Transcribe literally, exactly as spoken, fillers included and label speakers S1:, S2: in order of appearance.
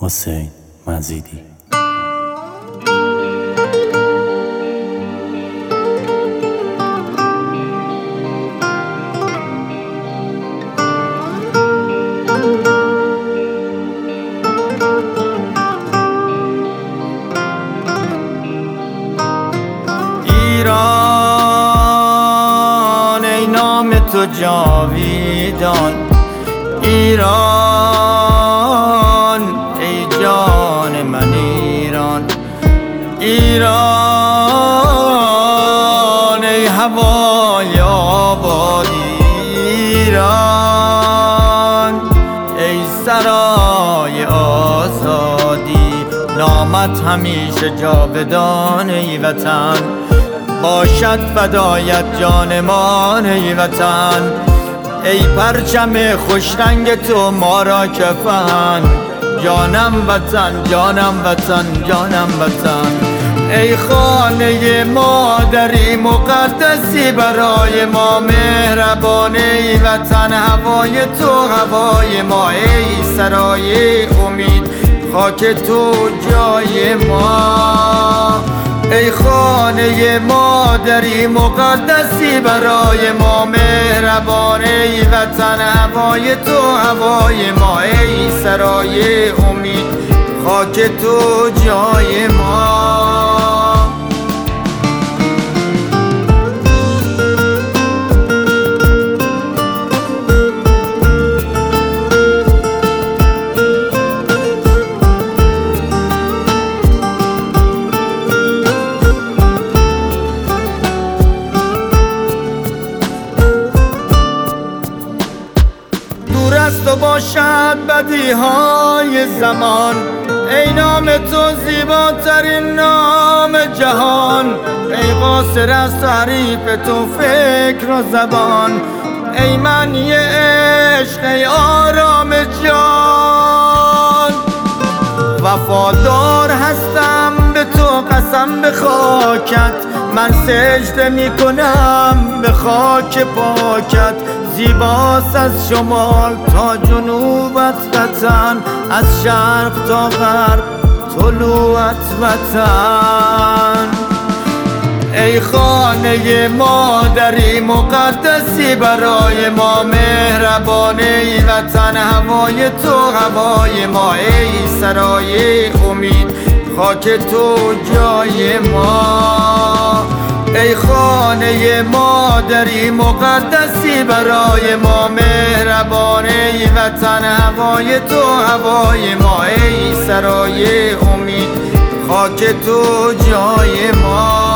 S1: حسین مزیدی.
S2: ایران ای نام تو جاویدان، ایران ای جان من ایران، ایران ای هوای آبادی، ایران ای سرای آزادی، نامت همیشه جاودان ای وطن، باشد فدایت جانمان ای وطن، ای پرچم خوشرنگ تو ما را کفن، جانم وطن جانم وطن جانم وطن، ای خانه مادری مقدسی برای ما مهربان ای وطن، هوای تو هوای ما، ای سرای امید خاک تو جای ما، ای خانه مادری مقدسی برای ما مهربان ای وطن، هوای تو هوای ما، ای سرای امید خاک تو جای ما. دست و باشد بدیهای زمان، ای نام تو زیباترین نام جهان، ای قاصر از تعریف تو فکر و زبان، ای معنی عشق ای آرام جان، وفادار هستم به تو قسم به خاکت، من سجده می کنم به خاک پاکت، زیباست از شمال تا جنوبت وطن، از شرق تا غرب طلوعت وطن، ای خانه مادری مقدسی برای ما مهربان ای وطن، هوای تو هوای ما، ای سرای امید خاک تو جای ما، ای خانه مادری مقدسی برای ما مهربان ای وطن، هوای تو هوای ما، ای سرای امید خاک تو جای ما.